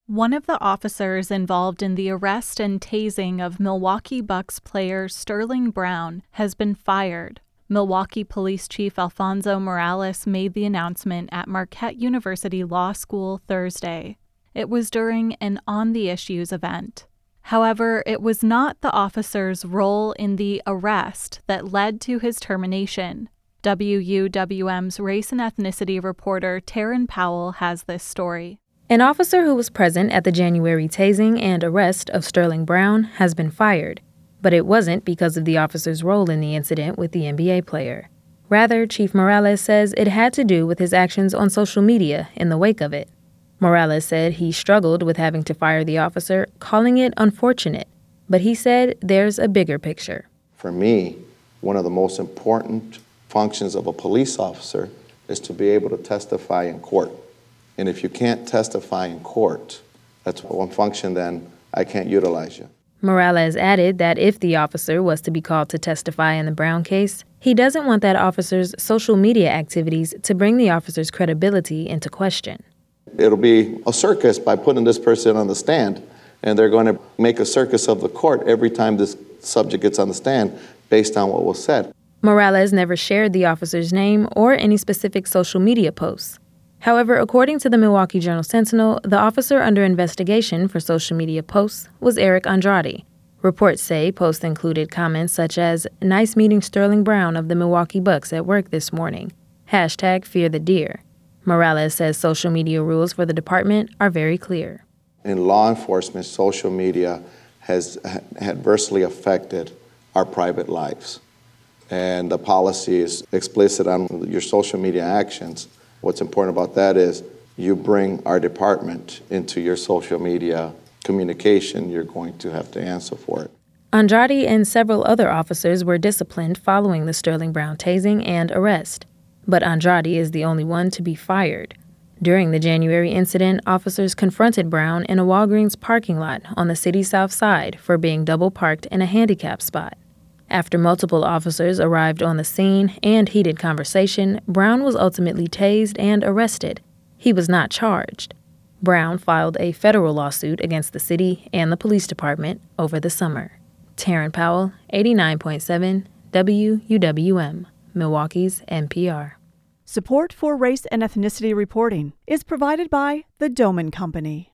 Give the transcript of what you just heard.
One of the officers involved in the arrest and tasing of Milwaukee Bucks player Sterling Brown has been fired. Milwaukee Police Chief Alfonso Morales made the announcement at Marquette University Law School Thursday. It was during an On the Issues event. However, it was not the officer's role in the arrest that led to his termination. WUWM's race and ethnicity reporter Taryn Powell has this story. An officer who was present at the January tasing and arrest of Sterling Brown has been fired, but it wasn't because of the officer's role in the incident with the NBA player. Rather, Chief Morales says it had to do with his actions on social media in the wake of it. Morales said he struggled with having to fire the officer, calling it unfortunate, but he said there's a bigger picture. For me, one of the most important functions of a police officer is to be able to testify in court. And if you can't testify in court, that's one function, then I can't utilize you. Morales added that if the officer was to be called to testify in the Brown case, he doesn't want that officer's social media activities to bring the officer's credibility into question. It'll be a circus by putting this person on the stand, and they're going to make a circus of the court every time this subject gets on the stand based on what was said. Morales never shared the officer's name or any specific social media posts. However, according to the Milwaukee Journal-Sentinel, the officer under investigation for social media posts was Eric Andrade. Reports say posts included comments such as, "Nice meeting Sterling Brown of the Milwaukee Bucks at work this morning," #FearTheDeer. Morales says social media rules for the department are very clear. In law enforcement, social media has adversely affected our private lives. And the policy is explicit on your social media actions. What's important about that is you bring our department into your social media communication, you're going to have to answer for it. Andrade and several other officers were disciplined following the Sterling Brown tasing and arrest. But Andrade is the only one to be fired. During the January incident, officers confronted Brown in a Walgreens parking lot on the city's south side for being double parked in a handicap spot. After multiple officers arrived on the scene and heated conversation, Brown was ultimately tased and arrested. He was not charged. Brown filed a federal lawsuit against the city and the police department over the summer. Taryn Powell, 89.7 WUWM, Milwaukee's NPR. Support for race and ethnicity reporting is provided by the Doman Company.